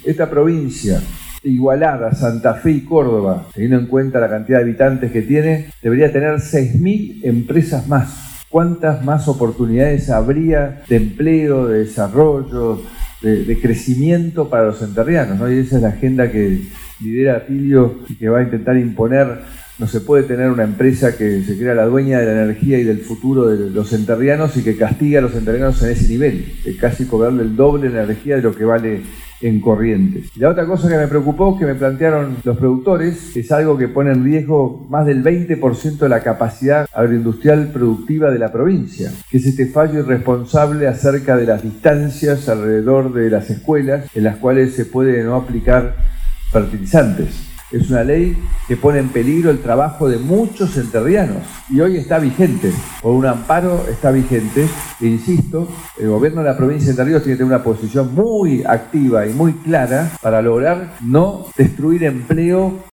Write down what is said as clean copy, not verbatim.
esta provincia, igualada Santa Fe y Córdoba, teniendo en cuenta la cantidad de habitantes que tiene, debería tener 6.000 empresas más. ¿Cuántas más oportunidades habría de empleo, de desarrollo, de crecimiento para los entrerrianos, ¿no? Y esa es la agenda que lidera Atilio y que va a intentar imponer. No se puede tener una empresa que se crea la dueña de la energía y del futuro de los entrerrianos y que castiga a los entrerrianos en ese nivel, de casi cobrarle el doble de energía de lo que vale en Corrientes. Y la otra cosa que me preocupó, que me plantearon los productores, es algo que pone en riesgo más del 20% de la capacidad agroindustrial productiva de la provincia, que es este fallo irresponsable acerca de las distancias alrededor de las escuelas en las cuales se puede no aplicar fertilizantes. Es una ley que pone en peligro el trabajo de muchos entrerrianos y hoy está vigente, por un amparo está vigente, e insisto, el gobierno de la provincia de Entre Ríos tiene que tener una posición muy activa y muy clara para lograr no destruir empleo